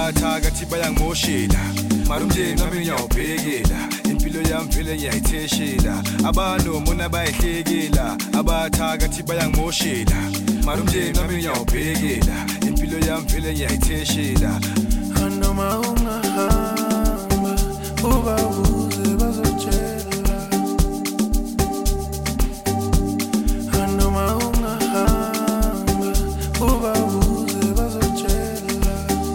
abathakathi bayangimoshela marumjeni nami ngiyawubhekela impilo yami vele ngiyayitheshela abanomona bayihlekela abathakathi bayangimoshela marumjeni nami ngiyawubhekela impilo yami vele ngiyayitheshela noma ungahamba ubabuze bazotshela noma ungahamba ubabuze bazotshela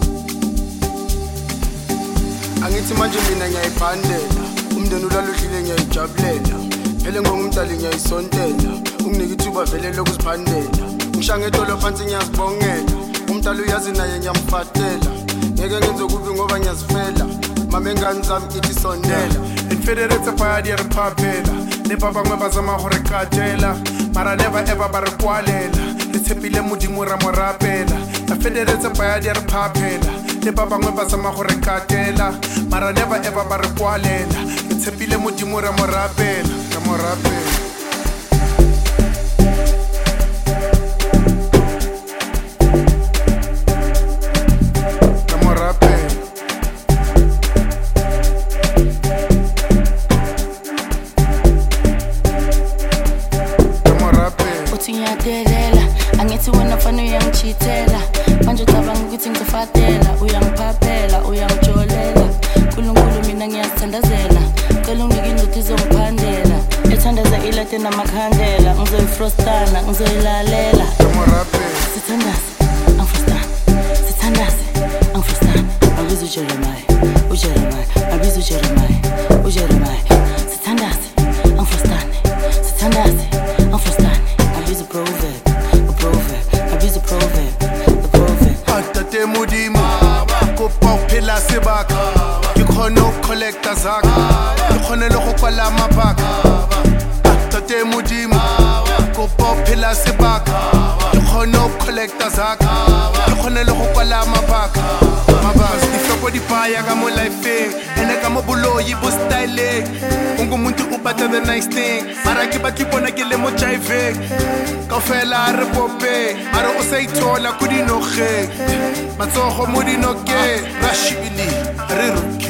angithi manje mina ngiyayiphandela umndeni ulaluhlile ngiyayijabulela phele ngomdali ngiyayisontela unginike ithuba vele lokuziphandela ngishange etolo phansi ngiyazibongela umdali uyazi naye ngiyamfatela ngeke ngenze kubi ngoba ngiyazifela mama engane zami ithi sondela infederate party repapela le baba ngwe bazama hore katela mara never ever ba re kwalela le tshepile modimo ra morapela infederate party repapela le baba ngwe bazama hore katela mara never ever ba re kwalela le tshepile modimo ra morapela ra morapela angithi wena fana uyangichithela manje ucabanga ukuthi ngizofatela uyangiphaphela uyangijolela uNkulunkulu mina ngiyathandazela cela unginike induku izongiphandela ethandaza ilate namakhandela ngizoyifrostana ngizoyilalela sithandaze angifrostana sithandaze angifrostana abizo Jeremiah abizo Jeremiah sithandaze angifrostana sithandaze angifrostana abizo proverb abizo proverb the proverb atate modimo kopa phela sebaka ke khona o collector zaka ke khona le go kwala mabaka atate modimo kopa phela sebaka ke khona o collector zaka ke khona le go kwala mabaka mabazi difoko di paya ka mo life ene ka mo boloyi bo style ungumuntu ubata the nice thing mara ke batli bona ke le mo jive ka fela re pope mara o sa ithola kudinoge matsogo mo dinoke rashibili re